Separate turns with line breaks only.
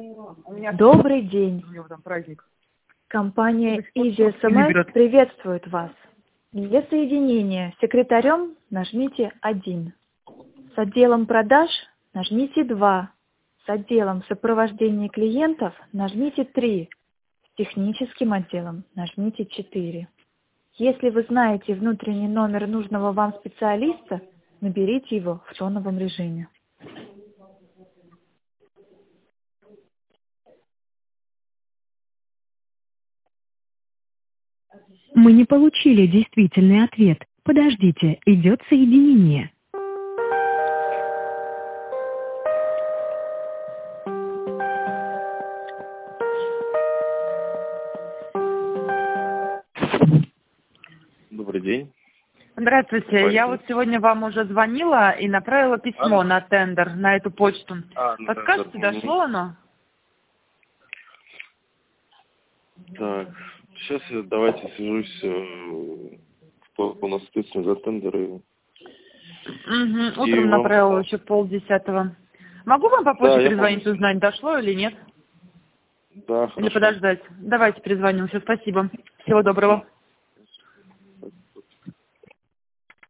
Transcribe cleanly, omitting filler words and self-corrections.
Добрый день.
У него там праздник.
Компания Easy SMS приветствует вас. Для соединения с секретарем нажмите 1. С отделом продаж нажмите 2. С отделом сопровождения клиентов нажмите 3. С техническим отделом нажмите 4. Если вы знаете внутренний номер нужного вам специалиста, наберите его в тоновом режиме.
Мы не получили действительный ответ. Подождите, идет соединение.
Добрый день.
Здравствуйте. Я вот сегодня вам уже звонила и направила письмо на тендер, на эту почту. Подскажете, дошло оно?
Так, сейчас давайте свяжусь по нас ответственный за тендеры.
Утром направила еще 9:30. Могу вам по почте перезвонить, узнать, дошло или нет?
Да, хорошо.
Или подождать? Давайте перезвоним. Все, спасибо. Всего доброго.